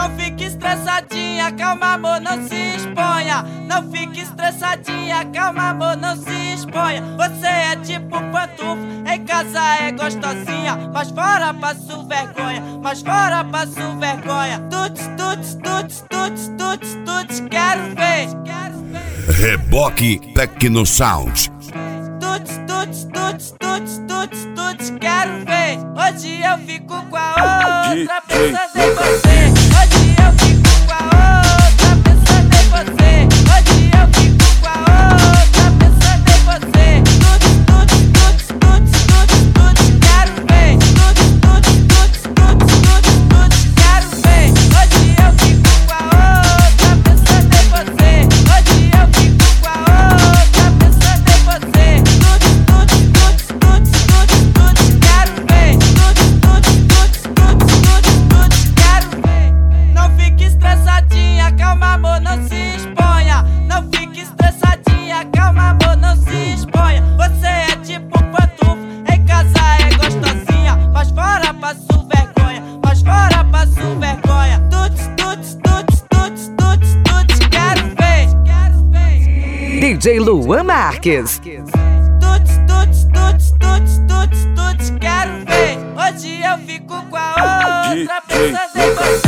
Não fique estressadinha, calma amor, não se exponha. Não fique estressadinha, calma amor, não se exponha. Você é tipo pantufo, em casa é gostosinha, mas fora passo vergonha, mas fora passo vergonha. Tuts, tuts, tuts, tuts, tuts, tuts, quero ver. Reboque Tecno Sound. Tuts, tuts, tuts, tuts, tuts, tuts, quero ver. Hoje eu fico com a outra pensando em você. Hoje eu fico com a outra pensando em você. Hoje eu fico com a outra pensando em você. Tuts, tuts, tuts, tuts, tuts, tuts, quero ver. Tuts, tuts, tuts, tuts, tuts, tuts, quero ver. Hoje eu fico com a outra pensando em você. Hoje eu fico com a outra pensando em você. Tuts, tuts, tuts, tuts, tuts, tuts, quero ver. Tuts, tuts, tuts, tuts, tuts, tuts, quero ver. Não fique estressadinha, calma amor, não se exponha. Não fique estressadinha, calma amor, não se exponha. Você é tipo pantufo, em casa é gostosinha, mas fora passo vergonha, mas fora passo vergonha. Tuts, tuts, tuts, tuts, tuts, tuts, quero ver. DJ Luan Marques. Tuts, tuts, tuts, tuts, tuts, tuts, quero ver. Hoje eu fico com a outra pensando em você.